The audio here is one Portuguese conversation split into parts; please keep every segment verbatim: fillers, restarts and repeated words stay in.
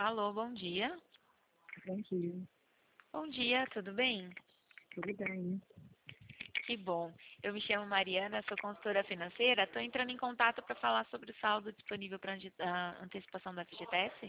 Alô, bom dia. Bom dia, Bom dia, tudo bem? tudo bem? Que bom. Eu me chamo Mariana, sou consultora financeira. Estou entrando em contato para falar sobre o saldo disponível para antecipação da F G T S.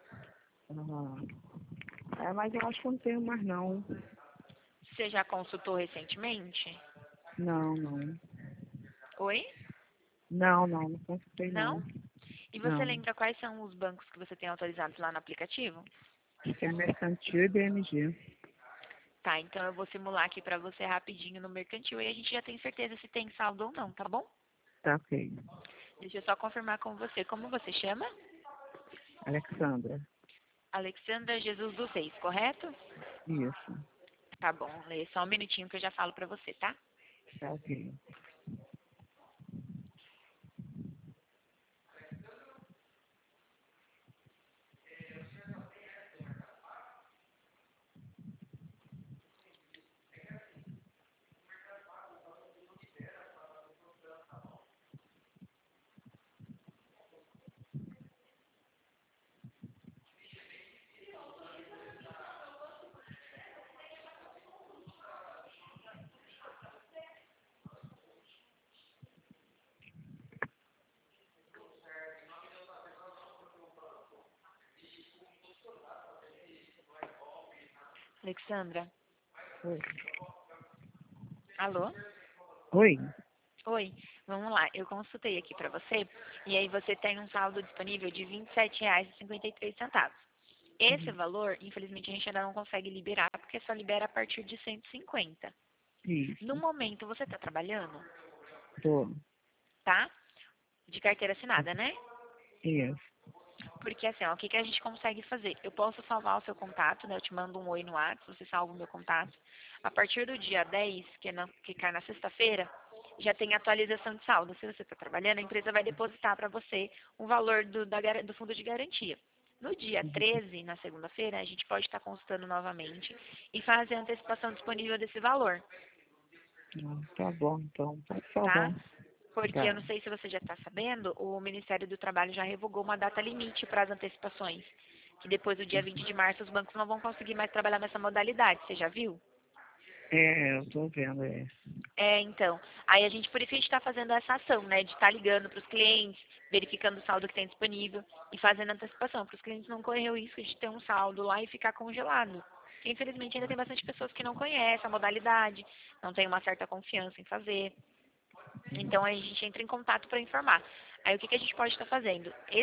Ah, é, mas eu acho que eu não tenho mais não. Você já consultou recentemente? Não, não. Oi? Não, não, não consultei Não? não. E você Não. lembra quais são os bancos que você tem autorizados lá no aplicativo? Tem Mercantil e B M G. Tá, então eu vou simular aqui para você rapidinho no mercantil e a gente já tem certeza se tem saldo ou não, tá bom? Tá ok. Deixa eu só confirmar com você. Como você chama? Alexandra. Alexandra Jesus dos Reis, correto? Isso. Tá bom, Lê, só um minutinho que eu já falo pra você, tá? Tá ok. Alexandra, Oi. alô? Oi? Oi, vamos lá. Eu consultei aqui pra você e aí você tem um saldo disponível de vinte e sete reais e cinquenta e três centavos. Esse Uhum. valor, infelizmente, a gente ainda não consegue liberar porque só libera a partir de cento e cinquenta. No Isso. momento, você tá trabalhando, Tô. tá? De carteira assinada, né? Isso. Porque assim, ó, o que, que a gente consegue fazer? Eu posso salvar o seu contato, né? Eu te mando um oi no WhatsApp, você salva o meu contato. A partir do dia dez, que, é na, que cai na sexta-feira, já tem atualização de saldo. Se você está trabalhando, a empresa vai depositar para você o valor do, da, gar- do fundo de garantia. No dia Uhum. treze, na segunda-feira, a gente pode estar consultando novamente e fazer a antecipação disponível desse valor, Ah, tá bom, então. Pode tá? salvar. Porque eu Tá. não sei se você já está sabendo, o Ministério do Trabalho já revogou uma data limite para as antecipações. Que depois do dia vinte de março os bancos não vão conseguir mais trabalhar nessa modalidade, você já viu? É, eu tô vendo, é. É, então. Aí a gente, por isso a gente está fazendo essa ação, né? De estar ligando para os clientes, verificando o saldo que tem disponível e fazendo antecipação, para os clientes não correr o risco de ter um saldo lá e ficar congelado. Porque, infelizmente, ainda tem bastante pessoas que não conhecem a modalidade, não tem uma certa confiança em fazer. Então a gente entra em contato para informar. Aí o que, que a gente pode estar fazendo?